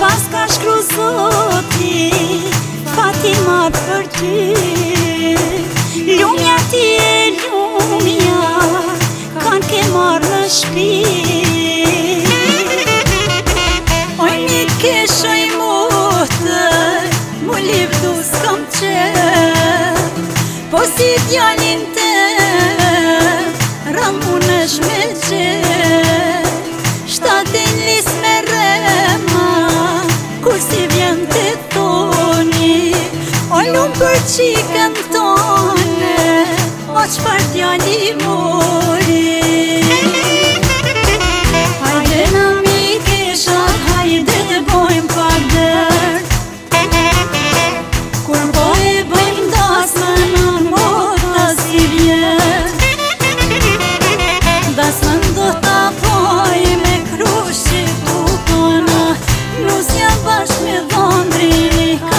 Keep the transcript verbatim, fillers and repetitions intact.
pas ka shkru Zoti Fatima për ty. Lumja ti e lumja kanë ke marrë në shpi. Oj mi keshoj mutër, mu livdu s'kam qep, po si djalin te ramunesh me qep. Shtatin lis me rema, kur si vjen të thoni, o lumë për qikën tone, o qfar djali mori. Hajde na mi keshat, hajde dhe bojmë pak der, kur po e bëjmë dasmën në mota si vjen. Dasmën do ta poj me krushit u tona, nusja bashkë me dhondri ka